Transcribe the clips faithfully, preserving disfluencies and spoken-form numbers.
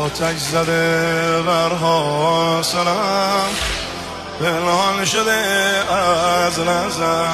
آتش زده بر حاصلم، پنهان شده از نظر،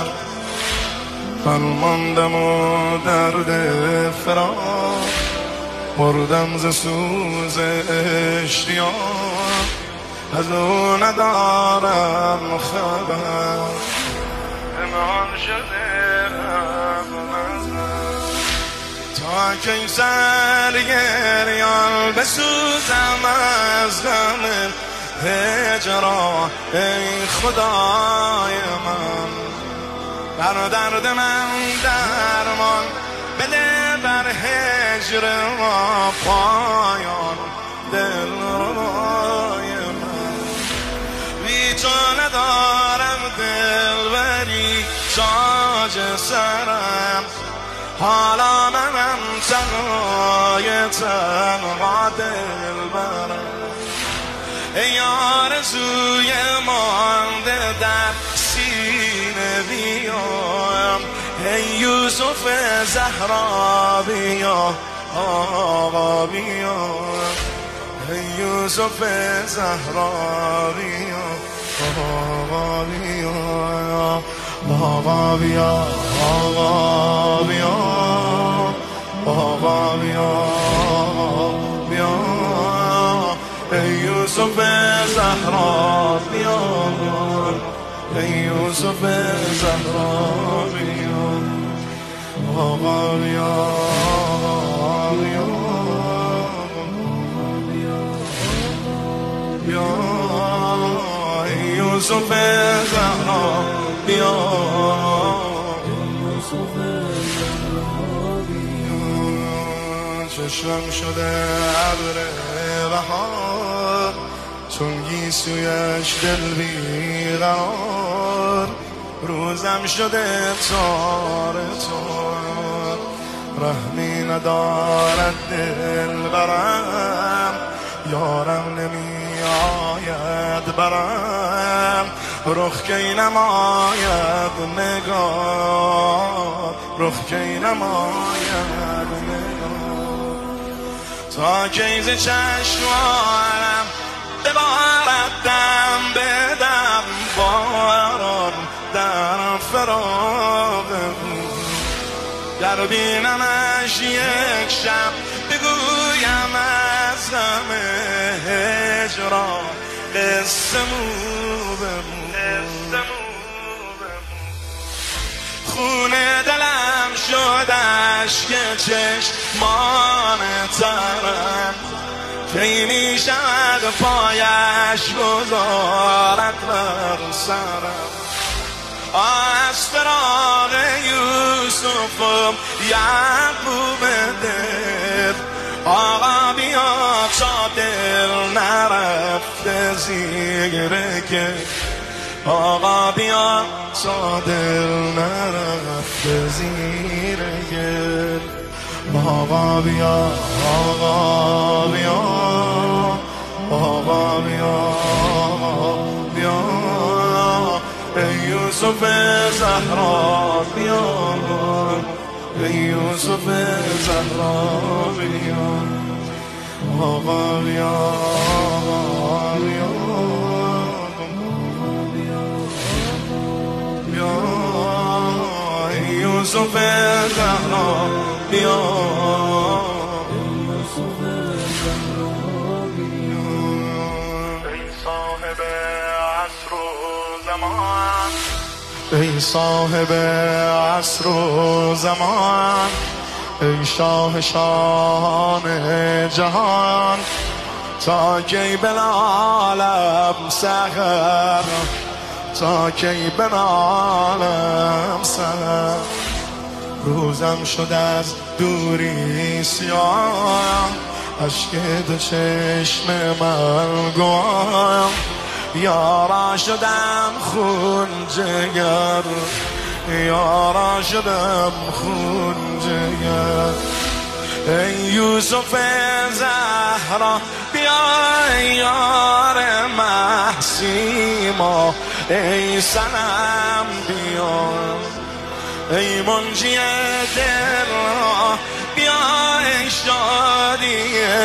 فرماندم و درد فراق، مردم ز سوز اشتیاق، از او ندارم خبر، پنهان شده از نظر. تا کی سر گریان بسوزم از غم هجران، ای خدای من بر درد من درمان بده، بر هجر ما پایان دلربای من. بی تو ندارم دلبری تاج سرم، حالا منم تنهای تنها دلبرم. ای آرزوی مانده در سینه بیام، ای یوسف زهرا بیا آقا بیا، ای یوسف زهرا بیا آقا بیا، آقا بیا آقا بیا آقا بیا بیا، ای یوسف زهرا بیا، ای یوسف زهرا بیا آقا بیا بیا بیا، ای یوسف زهرا بیا، چشمم شده ابر بهار، چون گیسویش دل بیقرار، روزم شده تار تار، رحمی ندارد دل برم، یارم نمی آید برم، رخ کی نماید نگار، رخ کی نماید نگار. تا کی ز چشمانم ببارد دم به دم باران در فراق او، گر بینمش یک شب بگویم از غم هجران قصه مو به مو. خون دلم شد اشک چشمان ترم، کی می شود پایش گذارد بر سرم. از فراق یوسف و یعقوب دل، آقا بیا تا دل نرفته زیر گل، آقا بیا تا دل نرفته زیر گل، آقا بیا آقا بیا آقا بیا بیا، ای یوسف زهرا بیا، ای یوسف زهرا بیا آقا بیا بیا بیا، ای یوسف زهرا بیا، ای صاحب عصر و زمان، ای صاحب عصر و زمان، ای شاه شان جهان، تا کی بنالم سحر، تا کی بنالم سحر، روزم شد از دوری سیاه، اشک دو چشم من گوام، یارا شدم خون جگر، یارا شدم خون جگر، ای یوسف زهرا بیا، ای یار محسیما، ای صنم بیا، ای منجی دل را بیا، بیا ای شادی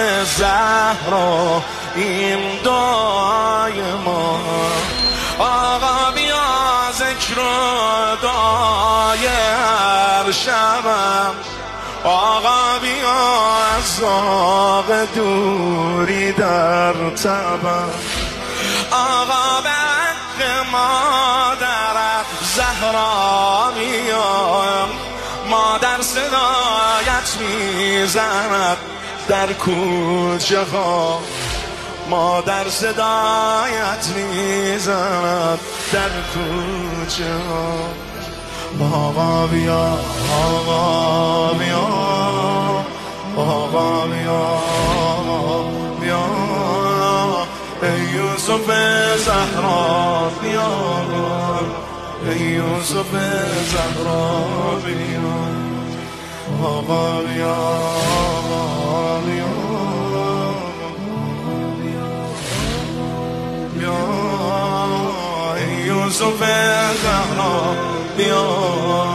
زهرا این دعای ما. آقا بیا ذکر و دعای هر شبم. آقا بیا از زاغ دوری در تبم. آقا به حق مادرت زهرا بیا. مادر صدایت میزند در کوچه ها. مادر صدایت میزند در کوچه ها. آقا بیا آقا بیا آقا بیا بیا ای یوسف زهرا بیا. ای یوسف زهرا بیا. آقا بیا آقا بیا بیا ای یوسف زهرا بیا.